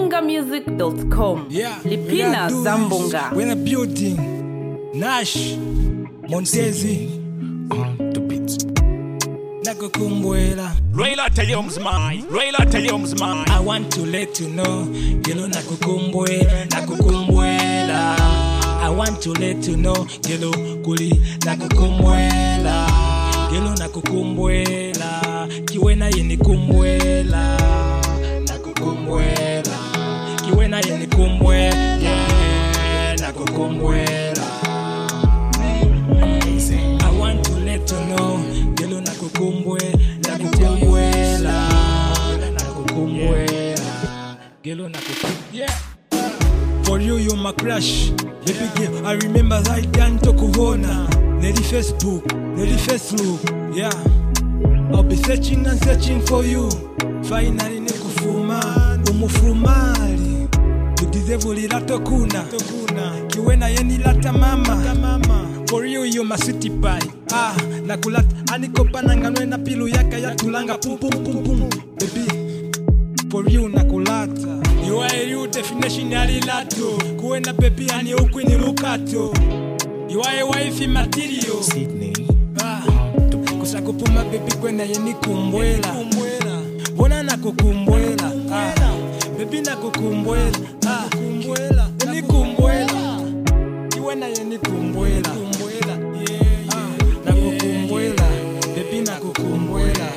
bungamusic.com. Yeah, Lipina Zambunga. We're in a building. Nash Montezi on the beat. Nakukumbwela. Raila Tayomsmai, Raila Tayomsmai. I want to let you know, Gelo nakukumbwela, nakukumbwela. I want to let you know, Gelo kuli nakukumbwela. Gelo nakukumbwela, kiwena yeni kumbwela. Nakukumbwela, kiwena yeni kumbwela. Nakukumbwela. I want to let you know, Gelo nakukumbwela, nakukumbwela. Nakukumbwela, Gelo nakukumbwela. For you, you're my crush. Baby girl, I remember right down to Kuvona. Neri Facebook, yeah. I'll be searching and searching for you. Finally, nekufuma, umufumali. You deserve lilato kuna. Kiwena yeni lata mama. For you, you're my sweetie pie. Nakulata, anikopa nanganwe na pilu yaka ya tulanga pum pum pum pum. Baby, for you nakulata. You are a real definition ya lilato. Kuwena baby ani ukwi ni mukato. You are a wifey material. Sydney. Kusakupuma baby kwena yeni kumbwela. Bona nakukumbwela. Baby nakukumbwela. Yeni kumbwela. Kiwena yeni kumbwela. Nakukumbwela. Baby nakukumbwela.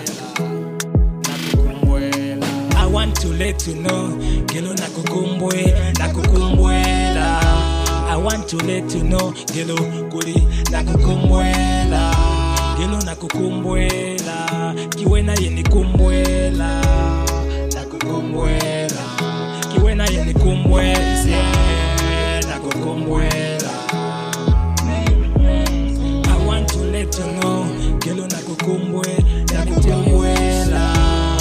I want to let you know, Gelo nakukumbwela, nakukumbwela. I want to let you know, Gelo kuli nakukumbwela. Gelo nakukumbwela, kiwena yeni kumbwela. Nakukumbwela, kiwena yeni kumbwela. Nakukumbwela. I want to let you know, Gelo nakukumbwela, nakukumbwela.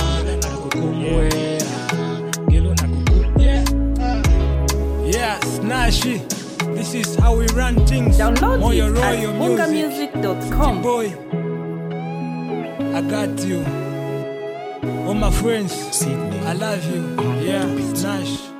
Yeah, Snashy. This is how we run things. Download Moyo it at Royal Music. bungamusic.com. Boy, I got you. All my friends, Sydney. I love you. Yeah, Snash.